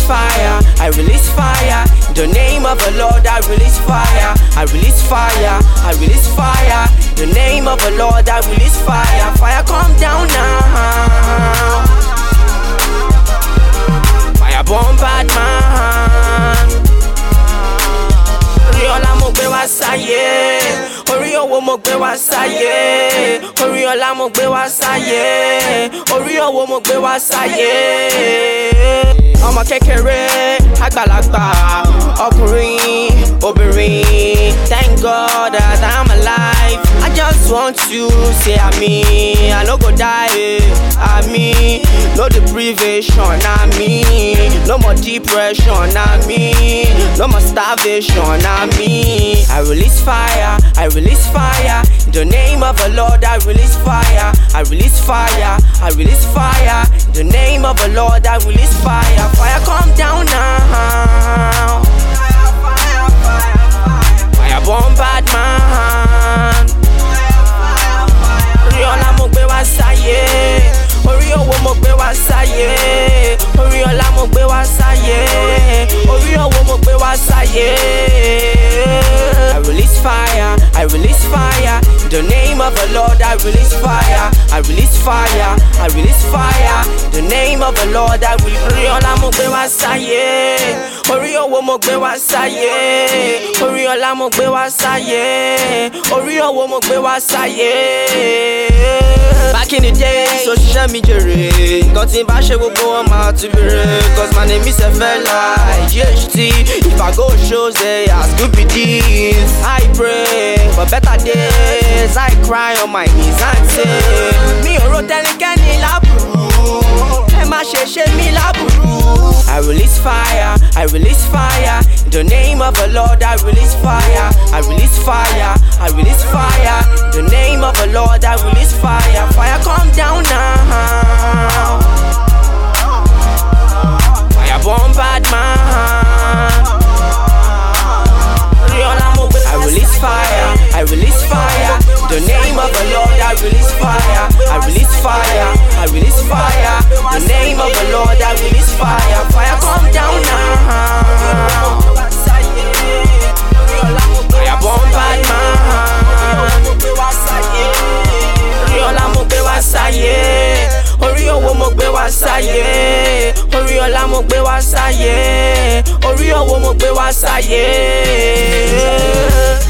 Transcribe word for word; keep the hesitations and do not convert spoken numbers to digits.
fire, I release fire. In the name of the Lord, I release fire, I release fire, I release fire. In the name of the Lord, I release fire. Fire come down now. Fire burn bad man. Orí ọlá mo gbé wá sáyé, orí owó mo gbé wá sáyé, orí ọlá mo gbé wá sáyé, orí owó mo gbé wá sáyé. Ọmọ kékeré, àgbàlagbà, ọkùnrin, obìnrin. Thank God that I'm alive. I just want to say amen. I no go die, amen. No deprivation, amen. No more depression, amen. No more starvation, amen. I release fire, I release fire. In the name of the Lord, I release fire, I release fire, I release fire. In the name of the Lord, I release fire. Fire come down now. Fire burn bad man. Orí ọlá mo gbé wá sáyé, orí owó mo gbé wá sáyé, orí ọlá mo gbé wá sáyé, orí owó mo gbé wá sáyé. I release fire, I release fire. In the name of the Lord, I release fire, I release fire, I release fire. In the name of the Lord, I will. Orí ọlá mo gbé wá sáyé, orí owó mo gbé wá sáyé, orí ọlá mo gbé wá sáyé, orí owó mo gbé wá sáyé. Back in the day, social media rate. Nǹkan tí n bá ṣe gbogbo wọn máa tún bèrè. Cause my name is Efela, G H T. If I go shows, they ask who be this. I pray for better days. I cry on my knees and say, mi ò ro tẹnikẹ́ni láburú, ẹ má ṣe ṣe mí láburú. I release fire, I release fire. In the name of the Lord, I release fire, I release fire, I release fire. In the name of the Lord, I release fire. Fire come down now. Fire burn bad man. I release fire, I release fire. The name of the Lord, I release fire, I release fire, I release fire. The name of the Lord, I release fire. Fire come down now. Fire burn bad man. Orí ọlá mo gbé wá sáyé, orí owó mo gbé wá sáyé, orí ọlá mo gbé wá sáyé, orí owó mo gbé wá sáyé.